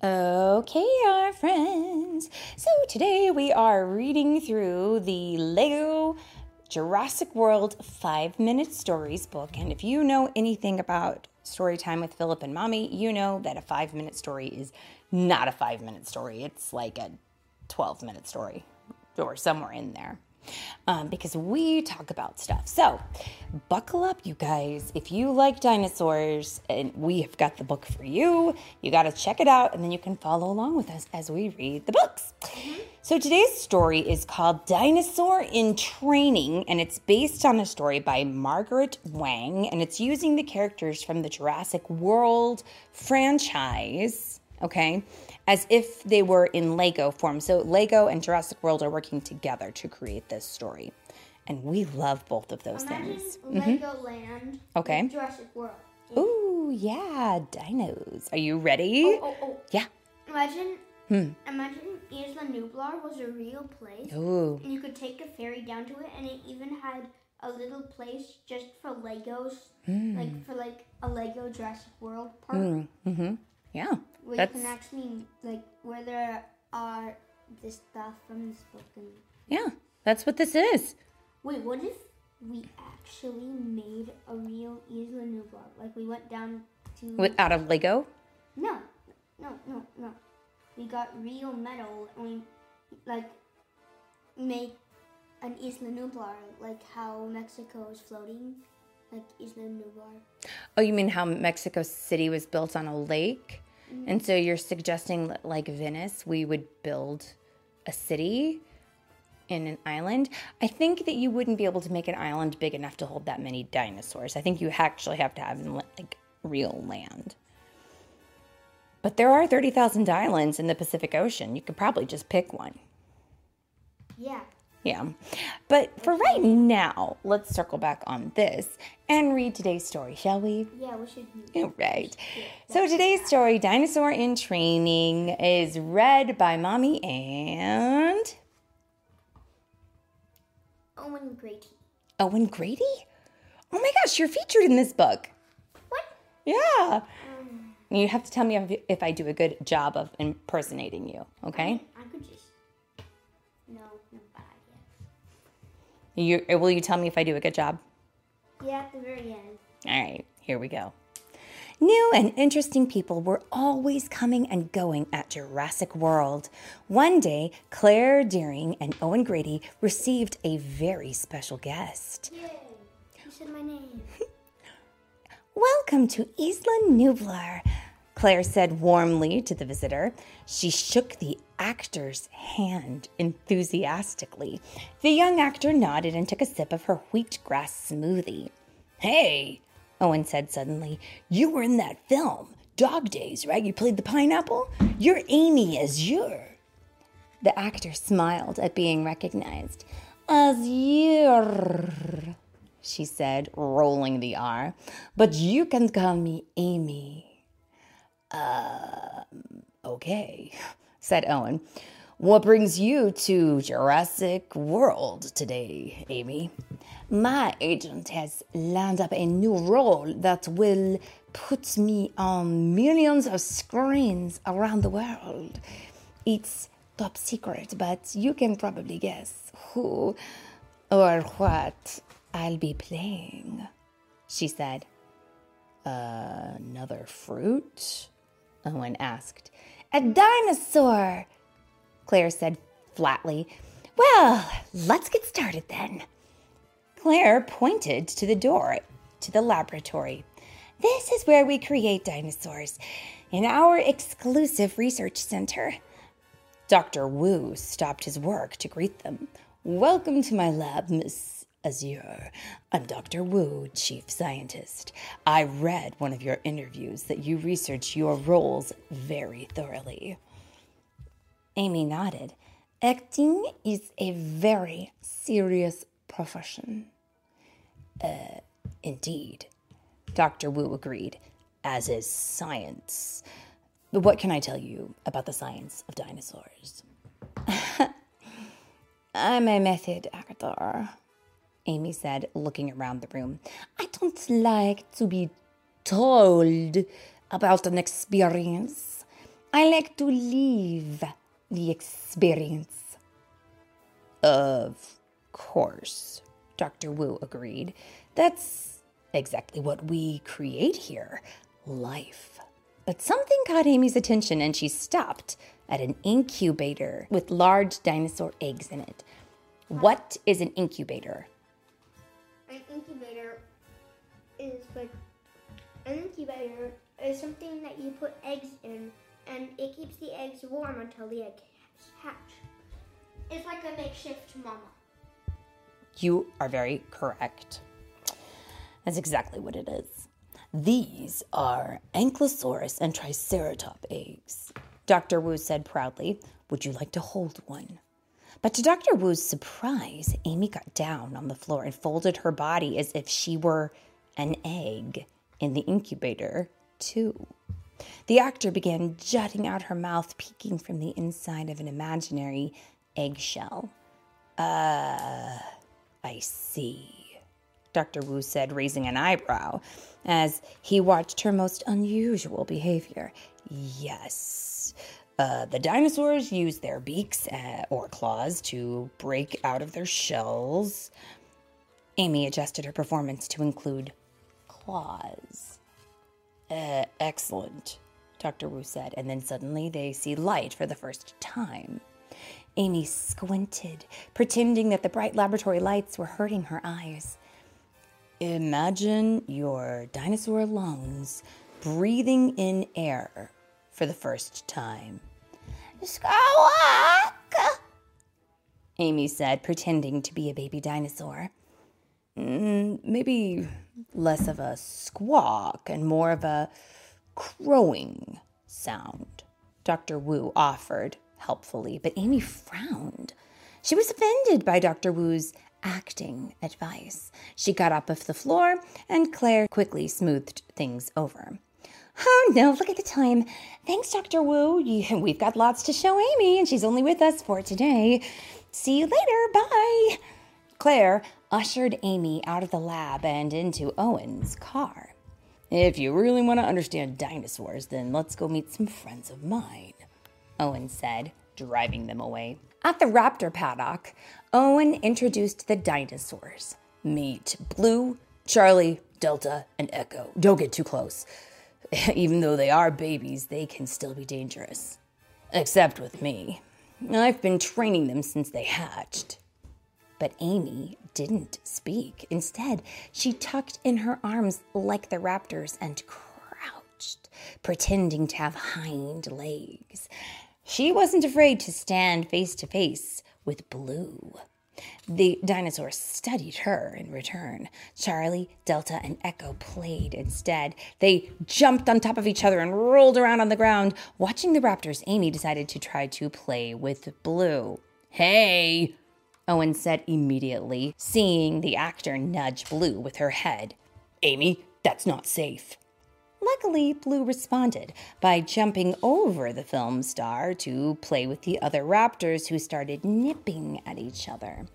Okay, our friends. So today we are reading through the Lego Jurassic World 5-Minute Stories book. And if you know anything about story time with Philip and Mommy, you know that a 5-minute story is not a 5-minute story. It's like a 12-minute story or somewhere in there. Because we talk about stuff. So buckle up, you guys. If you like dinosaurs, and we have got the book for you, you got to check it out, and then you can follow along with us as we read the books. So today's story is called Dinosaur in Training, and it's based on a story by Margaret Wang, and it's using the characters from the Jurassic World franchise, okay, as if they were in Lego form. So Lego and Jurassic World are working together to create this story. And we love both of those things. Legoland. Okay. Jurassic World. Ooh, yeah, dinos. Are you ready? Oh. Yeah. Imagine Isla Nublar was a real place. Ooh. And you could take a ferry down to it, and it even had a little place just for Legos, like a Lego Jurassic World park. Yeah. Where you can actually, where there are the stuff from this book. Yeah, that's what this is. Wait, what if we actually made a real Isla Nublar? Like, we went down to... Out of Lego? No. We got real metal, and we, made an Isla Nublar, like how Mexico is floating, like Isla Nublar. Oh, you mean how Mexico City was built on a lake? And so you're suggesting that, like Venice, we would build a city in an island? I think that you wouldn't be able to make an island big enough to hold that many dinosaurs. I think you actually have to have real land. But there are 30,000 islands in the Pacific Ocean. You could probably just pick one. Yeah. But for right now, let's circle back on this and read today's story, shall we? Yeah, we should. All right. So today's story, Dinosaur in Training, is read by Mommy and... Owen Grady. Owen Grady? Oh my gosh, you're featured in this book. What? Yeah. You have to tell me if I do a good job of impersonating you, okay? I could just... No, bad idea. Will you tell me if I do a good job? Yeah, at the very end. All right, here we go. New and interesting people were always coming and going at Jurassic World. One day, Claire Deering and Owen Grady received a very special guest. Yay! You said my name. Welcome to Isla Nublar, Claire said warmly to the visitor. She shook the actor's hand enthusiastically. The young actor nodded and took a sip of her wheatgrass smoothie. Hey, Owen said suddenly, you were in that film, Dog Days, right? You played the pineapple? You're Amy Azure. The actor smiled at being recognized. Azure, she said, rolling the R. But you can call me Amy. Okay, said Owen. What brings you to Jurassic World today, Amy? My agent has lined up a new role that will put me on millions of screens around the world. It's top secret, but you can probably guess who or what I'll be playing, she said. Another fruit? Owen asked. A dinosaur, Claire said flatly. Well, let's get started then. Claire pointed to the door to the laboratory. This is where we create dinosaurs, in our exclusive research center. Dr. Wu stopped his work to greet them. Welcome to my lab, Miss Azure. I'm Dr. Wu, chief scientist. I read one of your interviews that you research your roles very thoroughly. Amy nodded. Acting is a very serious profession. Indeed, Dr. Wu agreed, as is science. But what can I tell you about the science of dinosaurs? I'm a method actor, Amy said, looking around the room. I don't like to be told about an experience. I like to live the experience. Of course, Dr. Wu agreed. That's exactly what we create here, life. But something caught Amy's attention and she stopped at an incubator with large dinosaur eggs in it. What is an incubator? An incubator is something that you put eggs in, and it keeps the eggs warm until the eggs hatch. It's like a makeshift mama. You are very correct. That's exactly what it is. These are Ankylosaurus and Triceratop eggs, Dr. Wu said proudly. Would you like to hold one? But to Dr. Wu's surprise, Amy got down on the floor and folded her body as if she were an egg in the incubator, too. The actor began jutting out her mouth, peeking from the inside of an imaginary eggshell. I see, Dr. Wu said, raising an eyebrow as he watched her most unusual behavior. Yes, the dinosaurs use their beaks or claws to break out of their shells. Amy adjusted her performance to include claws. Excellent, Dr. Wu said, and then suddenly they see light for the first time. Amy squinted, pretending that the bright laboratory lights were hurting her eyes. Imagine your dinosaur lungs breathing in air for the first time. Squawk! Amy said, pretending to be a baby dinosaur. Maybe less of a squawk and more of a crowing sound, Dr. Wu offered helpfully, but Amy frowned. She was offended by Dr. Wu's acting advice. She got up off the floor, and Claire quickly smoothed things over. Oh, no, look at the time. Thanks, Dr. Wu. We've got lots to show Amy, and she's only with us for today. See you later. Bye. Claire ushered Amy out of the lab and into Owen's car. If you really want to understand dinosaurs, then let's go meet some friends of mine, Owen said, driving them away. At the raptor paddock, Owen introduced the dinosaurs. Meet Blue, Charlie, Delta, and Echo. Don't get too close. Even though they are babies, they can still be dangerous. Except with me. I've been training them since they hatched. But Amy didn't speak. Instead, she tucked in her arms like the raptors and crouched, pretending to have hind legs. She wasn't afraid to stand face to face with Blue. The dinosaurs studied her in return. Charlie, Delta, and Echo played instead. They jumped on top of each other and rolled around on the ground. Watching the raptors, Amy decided to try to play with Blue. Hey, Owen said immediately, seeing the actor nudge Blue with her head. Amy, that's not safe. Luckily, Blue responded by jumping over the film star to play with the other raptors who started nipping at each other.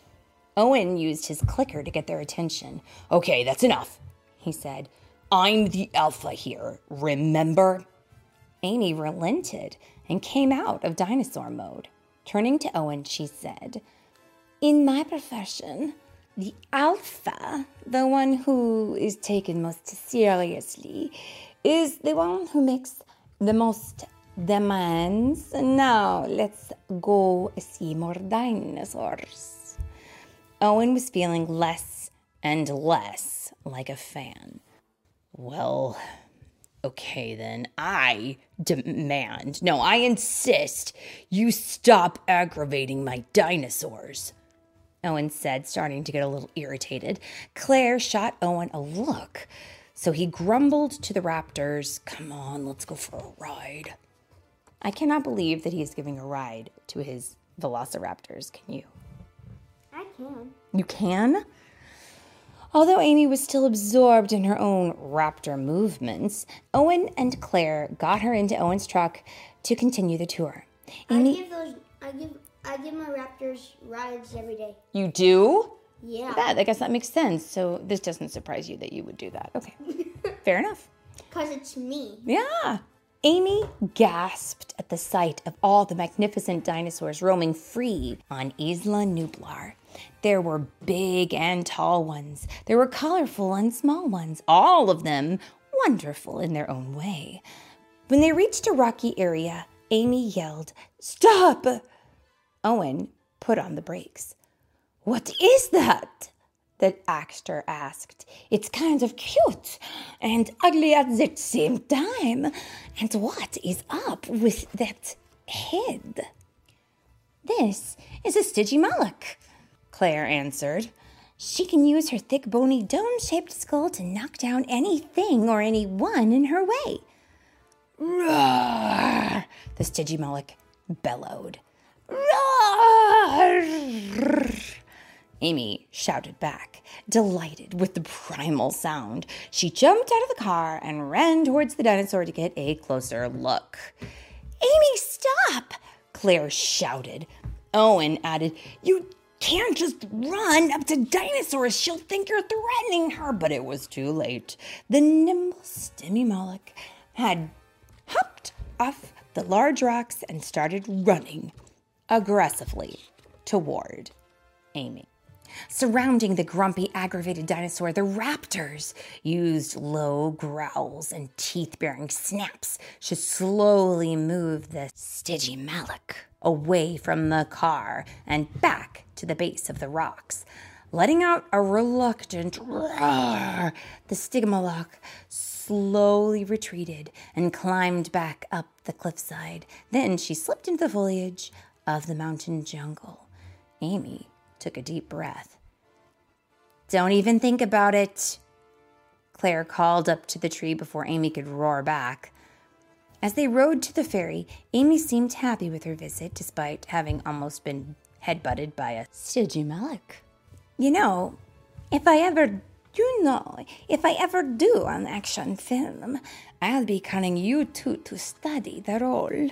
Owen used his clicker to get their attention. Okay, that's enough, he said. I'm the alpha here, remember? Amy relented and came out of dinosaur mode. Turning to Owen, she said, in my profession, the alpha, the one who is taken most seriously, is the one who makes the most demands. Now, let's go see more dinosaurs. Owen was feeling less and less like a fan. Well, okay then, I insist you stop aggravating my dinosaurs, Owen said, starting to get a little irritated. Claire shot Owen a look, so he grumbled to the raptors, come on, let's go for a ride. I cannot believe that he is giving a ride to his velociraptors, can you? I can. You can? Although Amy was still absorbed in her own raptor movements, Owen and Claire got her into Owen's truck to continue the tour. Amy, I give my raptors rides every day. You do? Yeah. I guess that makes sense. So this doesn't surprise you that you would do that. Okay. Fair enough. Because it's me. Yeah. Amy gasped at the sight of all the magnificent dinosaurs roaming free on Isla Nublar. There were big and tall ones. There were colorful and small ones, all of them wonderful in their own way. When they reached a rocky area, Amy yelled, "Stop!" Owen put on the brakes. "What is that?" the actor asked. "It's kind of cute and ugly at the same time. And what is up with that head?" "This is a Stygimoloch," Claire answered. "She can use her thick, bony, dome-shaped skull to knock down anything or anyone in her way." "Roar!" the Stygimoloch bellowed. "Roar!" Amy shouted back, delighted with the primal sound. She jumped out of the car and ran towards the dinosaur to get a closer look. "Amy, stop!" Claire shouted. Owen added, "You can't just run up to dinosaurs. She'll think you're threatening her." But it was too late. The nimble Stygimoloch had hopped off the large rocks and started running aggressively toward Amy. Surrounding the grumpy, aggravated dinosaur, the raptors used low growls and teeth-bearing snaps to slowly move the Stygimoloch away from the car and back to the base of the rocks. Letting out a reluctant roar, the Stygimoloch slowly retreated and climbed back up the cliffside. Then she slipped into the foliage of the mountain jungle. Amy took a deep breath. "Don't even think about it," Claire called up to the tree before Amy could roar back. As they rode to the ferry, Amy seemed happy with her visit, despite having almost been headbutted by a Stygimoloch. If I ever do an action film, I'll be calling you two to study the role."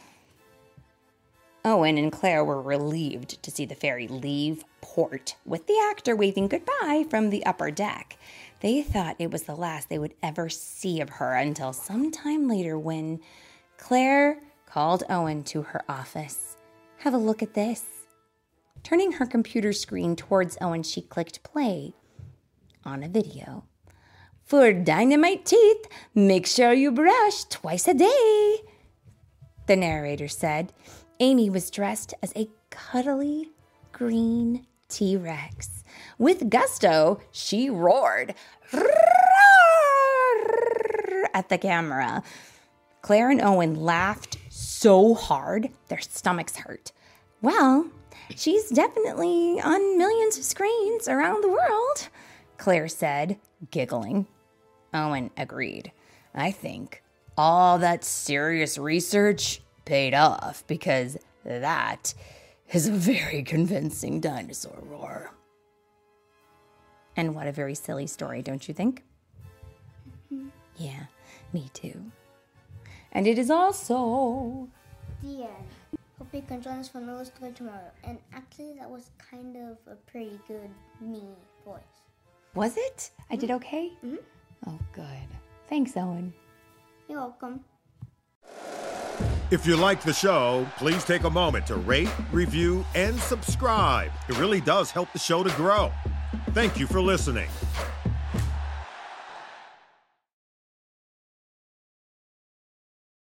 Owen and Claire were relieved to see the ferry leave port, with the actor waving goodbye from the upper deck. They thought it was the last they would ever see of her until sometime later when Claire called Owen to her office. "Have a look at this." Turning her computer screen towards Owen, she clicked play on a video. "For dynamite teeth, make sure you brush twice a day," the narrator said. Amy was dressed as a cuddly green T-Rex. With gusto, she roared at the camera. Claire and Owen laughed so hard their stomachs hurt. "Well, she's definitely on millions of screens around the world," Claire said, giggling. Owen agreed. "I think all that serious research paid off, because that is a very convincing dinosaur roar." And what a very silly story, don't you think? Mm-hmm. Yeah, me too. And it is also the end. Hope you can join us for another story tomorrow. And actually, that was kind of a pretty good me voice. Was it? I did okay? Mm-hmm. Oh, good. Thanks, Owen. You're welcome. If you like the show, please take a moment to rate, review, and subscribe. It really does help the show to grow. Thank you for listening.